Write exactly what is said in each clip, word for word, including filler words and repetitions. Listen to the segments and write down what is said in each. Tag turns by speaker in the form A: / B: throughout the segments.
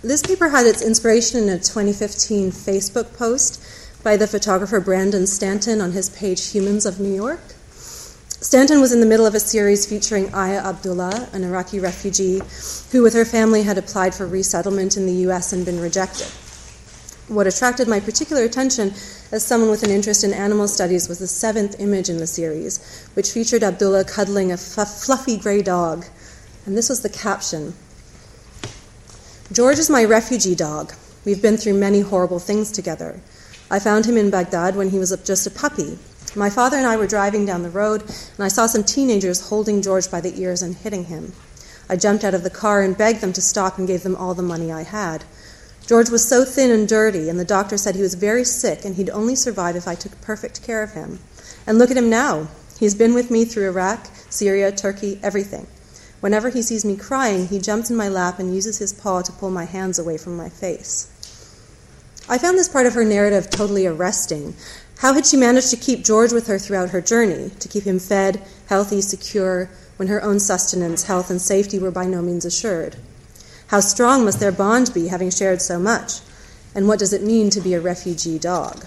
A: This paper had its inspiration in a twenty fifteen Facebook post by the photographer Brandon Stanton on his page Humans of New York. Stanton was in the middle of a series featuring Aya Abdullah, an Iraqi refugee who with her family had applied for resettlement in the U S and been rejected. What attracted my particular attention as someone with an interest in animal studies was the seventh image in the series, which featured Abdullah cuddling a f- fluffy gray dog. And this was the caption: "George is my refugee dog. We've been through many horrible things together. I found him in Baghdad when he was just a puppy. My father and I were driving down the road, and I saw some teenagers holding George by the ears and hitting him. I jumped out of the car and begged them to stop and gave them all the money I had. George was so thin and dirty, and the doctor said he was very sick and he'd only survive if I took perfect care of him. And look at him now. He's been with me through Iraq, Syria, Turkey, everything. Whenever he sees me crying, he jumps in my lap and uses his paw to pull my hands away from my face." I found this part of her narrative totally arresting. How had she managed to keep George with her throughout her journey, to keep him fed, healthy, secure, when her own sustenance, health, and safety were by no means assured? How strong must their bond be, having shared so much? And what does it mean to be a refugee dog?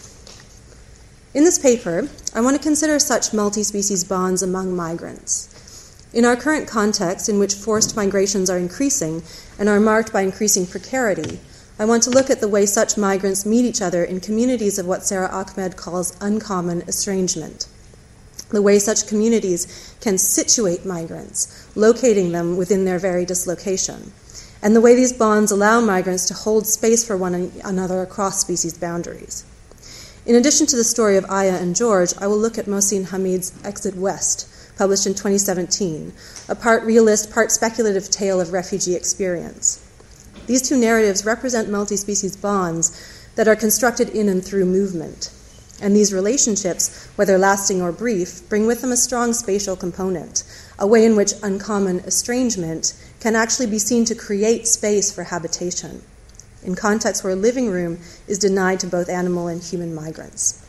A: In this paper, I want to consider such multi-species bonds among migrants. In our current context, in which forced migrations are increasing and are marked by increasing precarity, I want to look at the way such migrants meet each other in communities of what Sarah Ahmed calls uncommon estrangement. The way such communities can situate migrants, locating them within their very dislocation, and the way these bonds allow migrants to hold space for one another across species boundaries. In addition to the story of Aya and George, I will look at Mohsin Hamid's Exit West, published in twenty seventeen, a part realist, part speculative tale of refugee experience. These two narratives represent multi-species bonds that are constructed in and through movement. And these relationships, whether lasting or brief, bring with them a strong spatial component, a way in which uncommon estrangement can actually be seen to create space for habitation, in contexts where living room is denied to both animal and human migrants.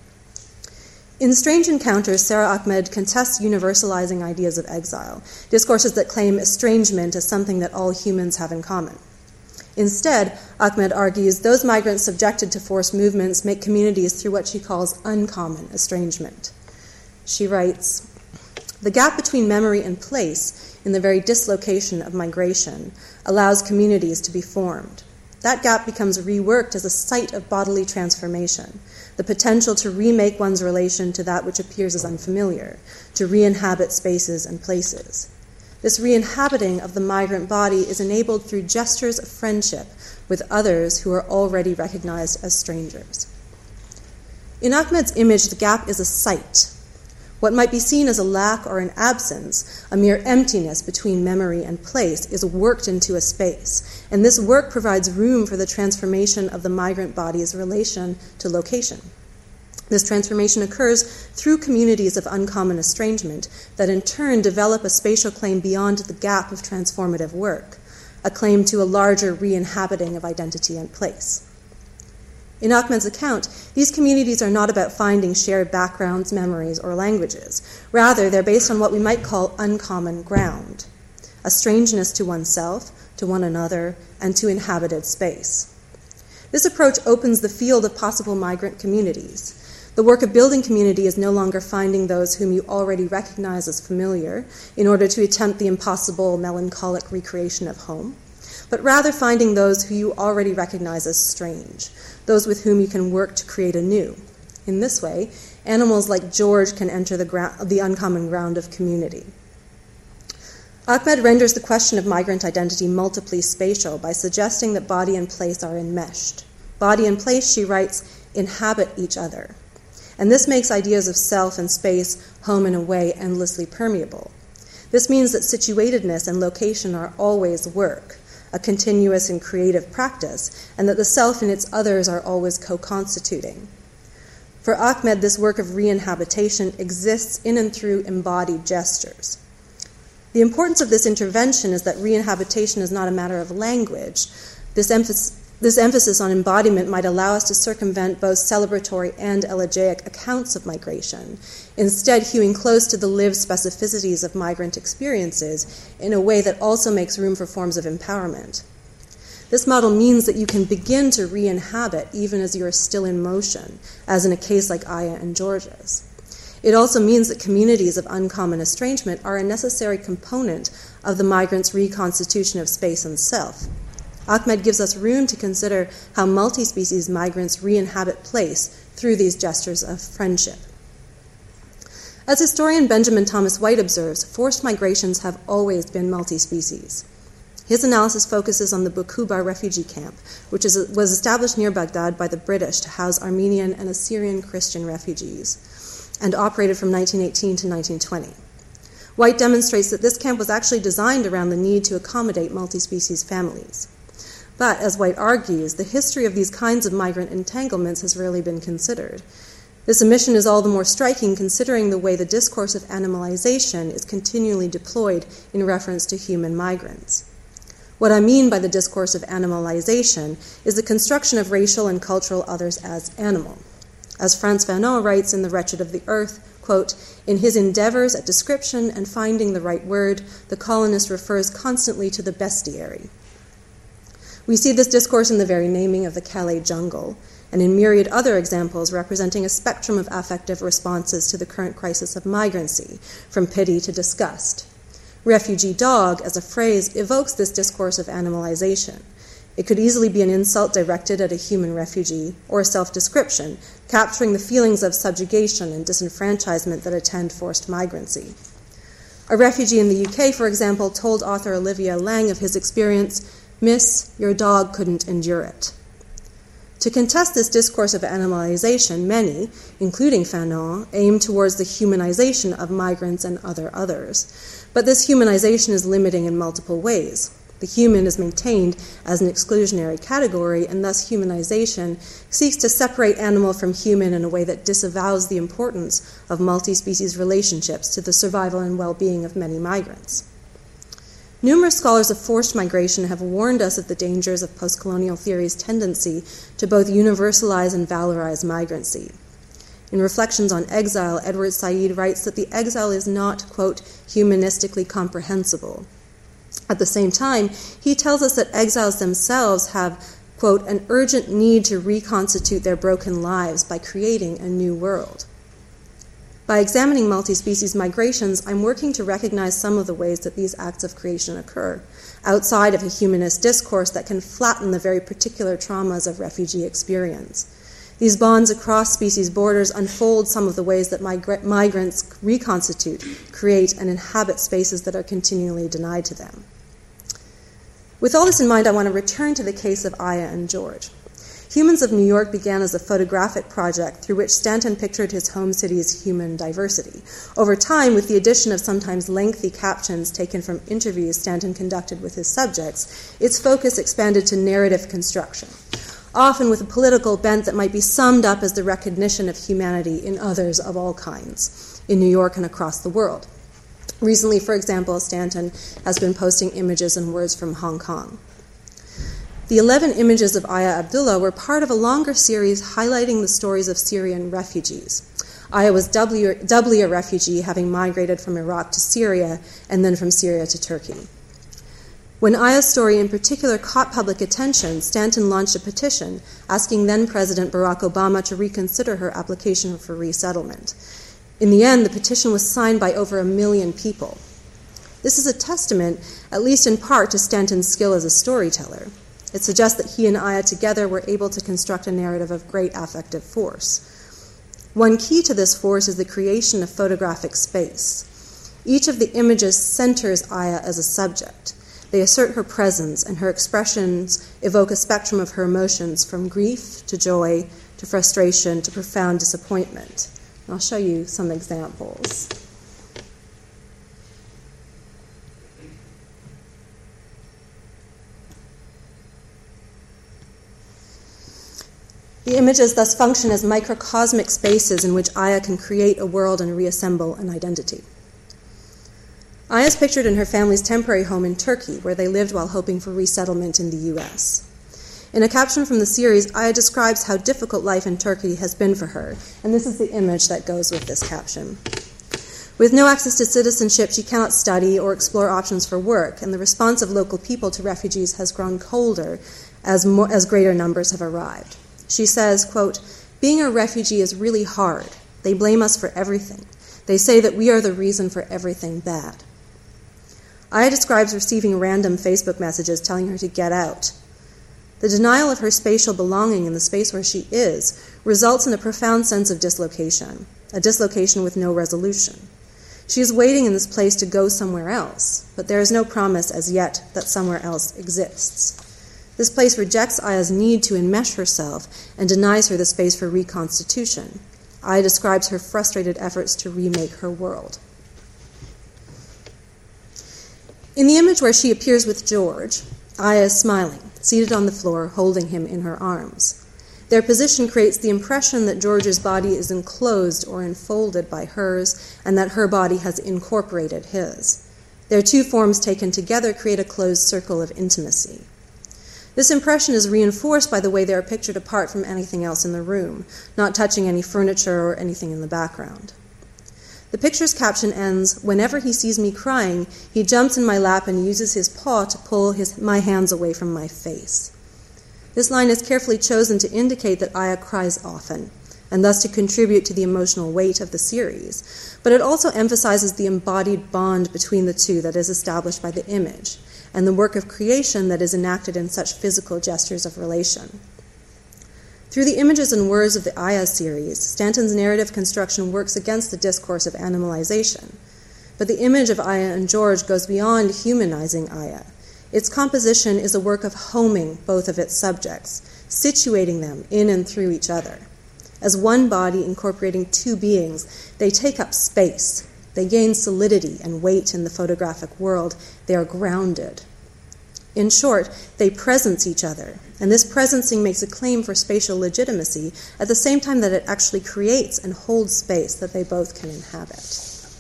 A: In Strange Encounters, Sarah Ahmed contests universalizing ideas of exile, discourses that claim estrangement as something that all humans have in common. Instead, Ahmed argues those migrants subjected to forced movements make communities through what she calls uncommon estrangement. She writes, "The gap between memory and place in the very dislocation of migration allows communities to be formed. That gap becomes reworked as a site of bodily transformation, the potential to remake one's relation to that which appears as unfamiliar, to re-inhabit spaces and places. This re-inhabiting of the migrant body is enabled through gestures of friendship with others who are already recognized as strangers." In Ahmed's image, the gap is a site. What might be seen as a lack or an absence, a mere emptiness between memory and place, is worked into a space, and this work provides room for the transformation of the migrant body's relation to location. This transformation occurs through communities of uncommon estrangement that in turn develop a spatial claim beyond the gap of transformative work, a claim to a larger re-inhabiting of identity and place. In Ahmed's account, these communities are not about finding shared backgrounds, memories, or languages. Rather, they're based on what we might call uncommon ground, a strangeness to oneself, to one another, and to inhabited space. This approach opens the field of possible migrant communities. The work of building community is no longer finding those whom you already recognize as familiar in order to attempt the impossible, melancholic recreation of home, but rather finding those who you already recognize as strange, those with whom you can work to create anew. In this way, animals like George can enter the, gra- the uncommon ground of community. Ahmed renders the question of migrant identity multiply spatial by suggesting that body and place are enmeshed. Body and place, she writes, inhabit each other. And this makes ideas of self and space, home and away, endlessly permeable. This means that situatedness and location are always work, a continuous and creative practice, and that the self and its others are always co-constituting. For Ahmed, this work of re-inhabitation exists in and through embodied gestures. The importance of this intervention is that re-inhabitation is not a matter of language. This emphasis This emphasis on embodiment might allow us to circumvent both celebratory and elegiac accounts of migration, instead hewing close to the lived specificities of migrant experiences in a way that also makes room for forms of empowerment. This model means that you can begin to re-inhabit even as you are still in motion, as in a case like Aya and George's. It also means that communities of uncommon estrangement are a necessary component of the migrant's reconstitution of space and self. Ahmed gives us room to consider how multi-species migrants re-inhabit place through these gestures of friendship. As historian Benjamin Thomas White observes, forced migrations have always been multi-species. His analysis focuses on the Bukuba refugee camp, which is, was established near Baghdad by the British to house Armenian and Assyrian Christian refugees, and operated from nineteen eighteen to nineteen twenty. White demonstrates that this camp was actually designed around the need to accommodate multi-species families. But, as White argues, the history of these kinds of migrant entanglements has rarely been considered. This omission is all the more striking considering the way the discourse of animalization is continually deployed in reference to human migrants. What I mean by the discourse of animalization is the construction of racial and cultural others as animal. As Frantz Fanon writes in The Wretched of the Earth, quote, "In his endeavors at description and finding the right word, the colonist refers constantly to the bestiary." We see this discourse in the very naming of the Calais jungle, and in myriad other examples representing a spectrum of affective responses to the current crisis of migrancy, from pity to disgust. Refugee dog, as a phrase, evokes this discourse of animalization. It could easily be an insult directed at a human refugee, or a self-description, capturing the feelings of subjugation and disenfranchisement that attend forced migrancy. A refugee in the U K, for example, told author Olivia Lang of his experience, "Miss, your dog couldn't endure it." To contest this discourse of animalization, many, including Fanon, aim towards the humanization of migrants and other others. But this humanization is limiting in multiple ways. The human is maintained as an exclusionary category, and thus humanization seeks to separate animal from human in a way that disavows the importance of multi-species relationships to the survival and well-being of many migrants. Numerous scholars of forced migration have warned us of the dangers of postcolonial theory's tendency to both universalize and valorize migrancy. In Reflections on Exile, Edward Said writes that the exile is not, quote, humanistically comprehensible. At the same time, he tells us that exiles themselves have, quote, an urgent need to reconstitute their broken lives by creating a new world. By examining multi-species migrations, I'm working to recognize some of the ways that these acts of creation occur, outside of a humanist discourse that can flatten the very particular traumas of refugee experience. These bonds across species borders unfold some of the ways that migra- migrants reconstitute, create, and inhabit spaces that are continually denied to them. With all this in mind, I want to return to the case of Aya and George. Humans of New York began as a photographic project through which Stanton pictured his home city's human diversity. Over time, with the addition of sometimes lengthy captions taken from interviews Stanton conducted with his subjects, its focus expanded to narrative construction, often with a political bent that might be summed up as the recognition of humanity in others of all kinds, in New York and across the world. Recently, for example, Stanton has been posting images and words from Hong Kong. The eleven images of Aya Abdullah were part of a longer series highlighting the stories of Syrian refugees. Aya was doubly, doubly a refugee, having migrated from Iraq to Syria and then from Syria to Turkey. When Aya's story in particular caught public attention, Stanton launched a petition asking then-President Barack Obama to reconsider her application for resettlement. In the end, the petition was signed by over a million people. This is a testament, at least in part, to Stanton's skill as a storyteller. It suggests that he and Aya together were able to construct a narrative of great affective force. One key to this force is the creation of photographic space. Each of the images centers Aya as a subject. They assert her presence, and her expressions evoke a spectrum of her emotions, from grief to joy to frustration to profound disappointment. And I'll show you some examples. The images thus function as microcosmic spaces in which Aya can create a world and reassemble an identity. Aya is pictured in her family's temporary home in Turkey, where they lived while hoping for resettlement in the U S. In a caption from the series, Aya describes how difficult life in Turkey has been for her, and this is the image that goes with this caption. With no access to citizenship, she cannot study or explore options for work, and the response of local people to refugees has grown colder as, more, as greater numbers have arrived. She says, quote, "Being a refugee is really hard. They blame us for everything. They say that we are the reason for everything bad." Aya describes receiving random Facebook messages telling her to get out. The denial of her spatial belonging in the space where she is results in a profound sense of dislocation, a dislocation with no resolution. She is waiting in this place to go somewhere else, but there is no promise as yet that somewhere else exists. This place rejects Aya's need to enmesh herself and denies her the space for reconstitution. Aya describes her frustrated efforts to remake her world. In the image where she appears with George, Aya is smiling, seated on the floor, holding him in her arms. Their position creates the impression that George's body is enclosed or enfolded by hers, and that her body has incorporated his. Their two forms taken together create a closed circle of intimacy. This impression is reinforced by the way they are pictured apart from anything else in the room, not touching any furniture or anything in the background. The picture's caption ends, "Whenever he sees me crying, he jumps in my lap and uses his paw to pull his, my hands away from my face." This line is carefully chosen to indicate that Aya cries often, and thus to contribute to the emotional weight of the series, but it also emphasizes the embodied bond between the two that is established by the image, and the work of creation that is enacted in such physical gestures of relation. Through the images and words of the Aya series, Stanton's narrative construction works against the discourse of animalization. But the image of Aya and George goes beyond humanizing Aya. Its composition is a work of homing both of its subjects, situating them in and through each other. As one body incorporating two beings, they take up space. They gain solidity and weight in the photographic world. They are grounded. In short, they presence each other, and this presencing makes a claim for spatial legitimacy at the same time that it actually creates and holds space that they both can inhabit.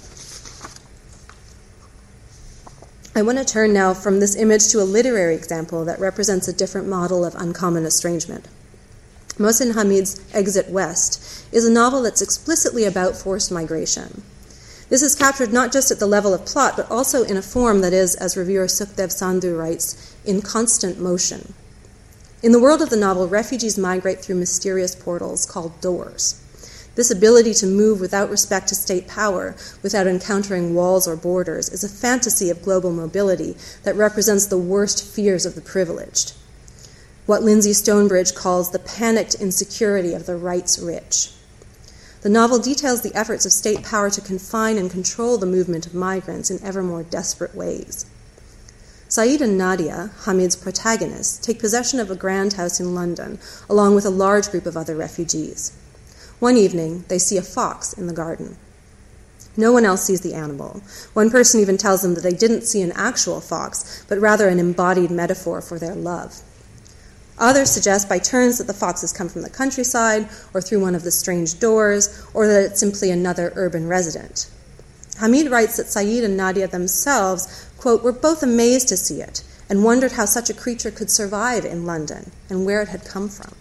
A: I want to turn now from this image to a literary example that represents a different model of uncommon estrangement. Mohsin Hamid's Exit West is a novel that's explicitly about forced migration. This is captured not just at the level of plot, but also in a form that is, as reviewer Sukhdev Sandhu writes, in constant motion. In the world of the novel, refugees migrate through mysterious portals called doors. This ability to move without respect to state power, without encountering walls or borders, is a fantasy of global mobility that represents the worst fears of the privileged. What Lindsay Stonebridge calls the panicked insecurity of the rights rich. The novel details the efforts of state power to confine and control the movement of migrants in ever more desperate ways. Saeed and Nadia, Hamid's protagonists, take possession of a grand house in London, along with a large group of other refugees. One evening, they see a fox in the garden. No one else sees the animal. One person even tells them that they didn't see an actual fox, but rather an embodied metaphor for their love. Others suggest by turns that the foxes come from the countryside or through one of the strange doors, or that it's simply another urban resident. Hamid writes that Saeed and Nadia themselves, quote, were both amazed to see it and wondered how such a creature could survive in London and where it had come from.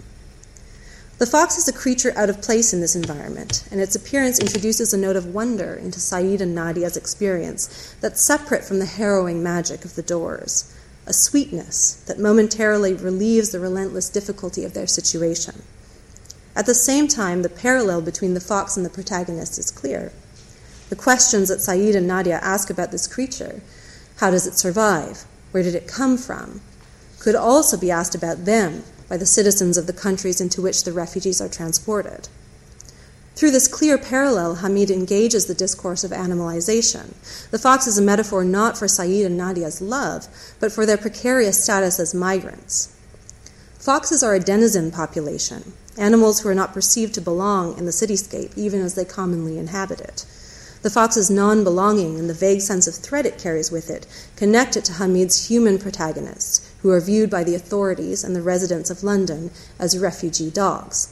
A: The fox is a creature out of place in this environment, and its appearance introduces a note of wonder into Saeed and Nadia's experience that's separate from the harrowing magic of the doors. A sweetness that momentarily relieves the relentless difficulty of their situation. At the same time, the parallel between the fox and the protagonist is clear. The questions that Saeed and Nadia ask about this creature, how does it survive, where did it come from, could also be asked about them by the citizens of the countries into which the refugees are transported. Through this clear parallel, Hamid engages the discourse of animalization. The fox is a metaphor not for Saeed and Nadia's love, but for their precarious status as migrants. Foxes are a denizen population, animals who are not perceived to belong in the cityscape, even as they commonly inhabit it. The fox's non-belonging and the vague sense of threat it carries with it connect it to Hamid's human protagonists, who are viewed by the authorities and the residents of London as refugee dogs.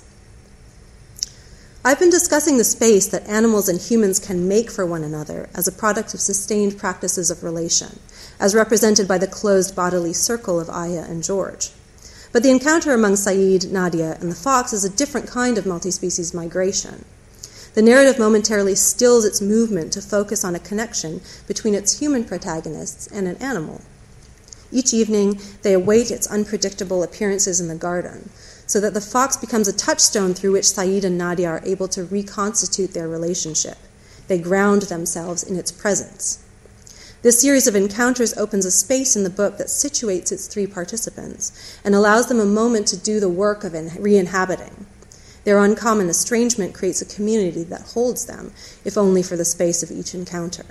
A: I've been discussing the space that animals and humans can make for one another as a product of sustained practices of relation, as represented by the closed bodily circle of Aya and George. But the encounter among Saeed, Nadia, and the fox is a different kind of multi-species migration. The The narrative momentarily stills its movement to focus on a connection between its human protagonists and an animal. Each evening, they await its unpredictable appearances in the garden, so that the fox becomes a touchstone through which Saeed and Nadia are able to reconstitute their relationship. They ground themselves in its presence. This series of encounters opens a space in the book that situates its three participants and allows them a moment to do the work of re-inhabiting. Their uncommon estrangement creates a community that holds them, if only for the space of each encounter.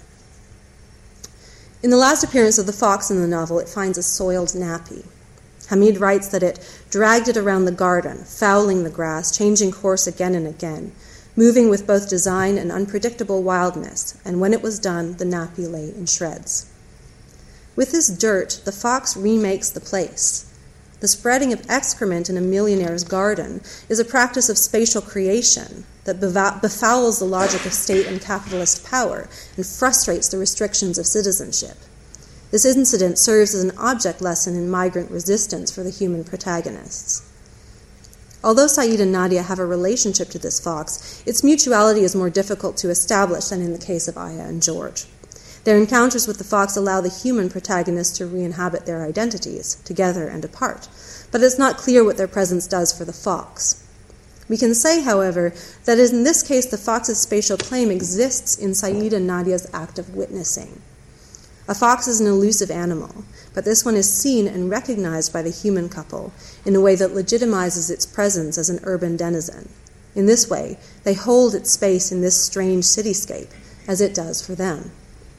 A: In the last appearance of the fox in the novel, it finds a soiled nappy. Hamid writes that it dragged it around the garden, fouling the grass, changing course again and again, moving with both design and unpredictable wildness, and when it was done, the nappy lay in shreds. With this dirt, the fox remakes the place. The spreading of excrement in a millionaire's garden is a practice of spatial creation that befouls the logic of state and capitalist power and frustrates the restrictions of citizenship. This incident serves as an object lesson in migrant resistance for the human protagonists. Although Saeed and Nadia have a relationship to this fox, its mutuality is more difficult to establish than in the case of Aya and George. Their encounters with the fox allow the human protagonists to re-inhabit their identities, together and apart, but it's not clear what their presence does for the fox. We can say, however, that in this case the fox's spatial claim exists in Saeed and Nadia's act of witnessing. A fox is an elusive animal, but this one is seen and recognized by the human couple in a way that legitimizes its presence as an urban denizen. In this way, they hold its space in this strange cityscape, as it does for them.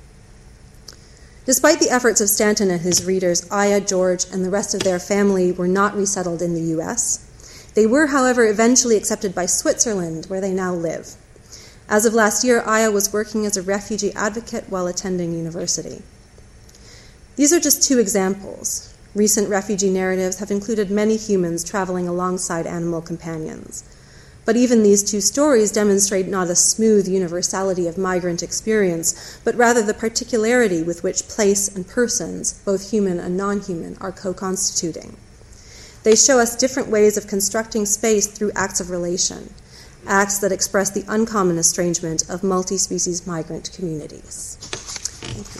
A: Despite the efforts of Stanton and his readers, Aya, George, and the rest of their family were not resettled in the U S. They were, however, eventually accepted by Switzerland, where they now live. As of last year, Aya was working as a refugee advocate while attending university. These are just two examples. Recent refugee narratives have included many humans traveling alongside animal companions. But even these two stories demonstrate not a smooth universality of migrant experience, but rather the particularity with which place and persons, both human and non-human, are co-constituting. They show us different ways of constructing space through acts of relation, acts that express the uncommon estrangement of multi-species migrant communities. Thank you.